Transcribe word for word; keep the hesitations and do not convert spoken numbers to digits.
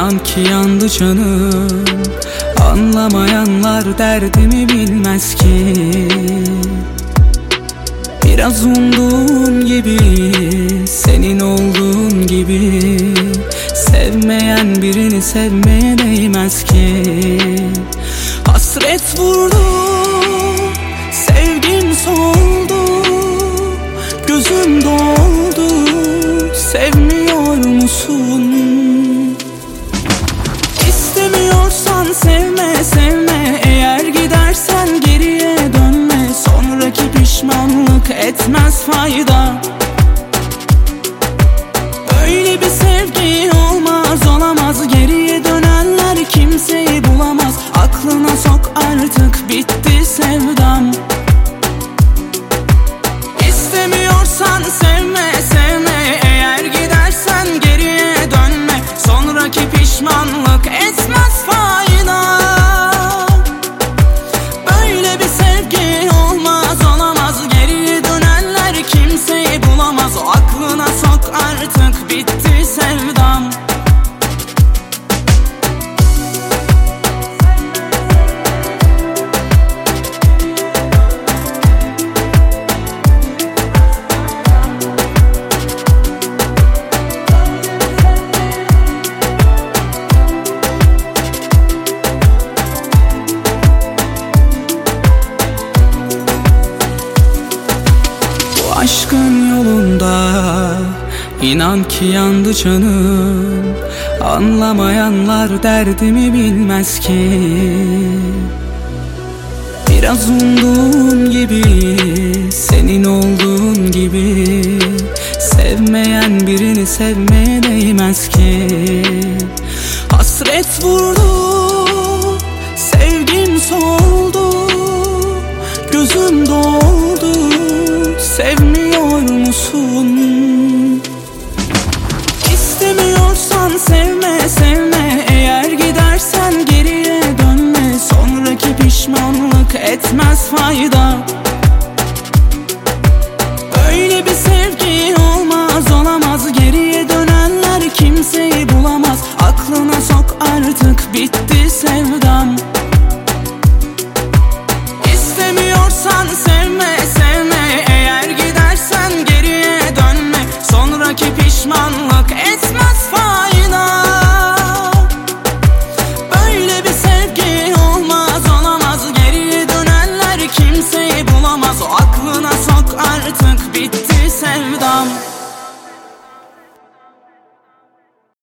İnan ki yandı canım, anlamayanlar derdimi bilmez ki. Biraz umduğum gibi, senin olduğun gibi, sevmeyen birini sevmeye değmez ki. Hasret vurdu, sevgim soldu, gözüm doldu, sevmiyor musun? İstemiyorsan sevme sevme, eğer gidersen geriye dönme. Sonraki pişmanlık etmez fayda. Öyle bir sevgi olmaz olamaz, geriye dönenler kimseyi bulamaz. Aklına sok artık, bitti sevdam. İstemiyorsan sevme sevme, eğer gidersen geriye dönme. Sonraki pişmanlık etmez fayda. Böyle bir sevgi olmaz olamaz, geriye dönenler kimseyi bulamaz. O aklına sok artık, bitti sevdam. Aşkın yolunda inan ki yandı canım, anlamayanlar derdimi bilmez ki. Biraz umduğum gibi, senin olduğun gibi, sevmeyen birini sevmeye değmez ki. Hasret vurdu, sevgim soldu, gözüm doldu, sevmiyor musun? İstemiyorsan sevme sevme, eğer gidersen geriye dönme. Sonraki pişmanlık etmez fayda. Öyle bir sevgi olmaz olamaz, geriye dönenler kimseyi bulamaz. Aklına sok artık, bitti sevdam. İstemiyorsan sevme sevme, eğer gidersen geriye dönme. Sonraki pişmanlık etmez fayda. Böyle bir sevgi olmaz olamaz, geriye dönenler kimseyi bulamaz. O aklına sok artık, bitti sevdam.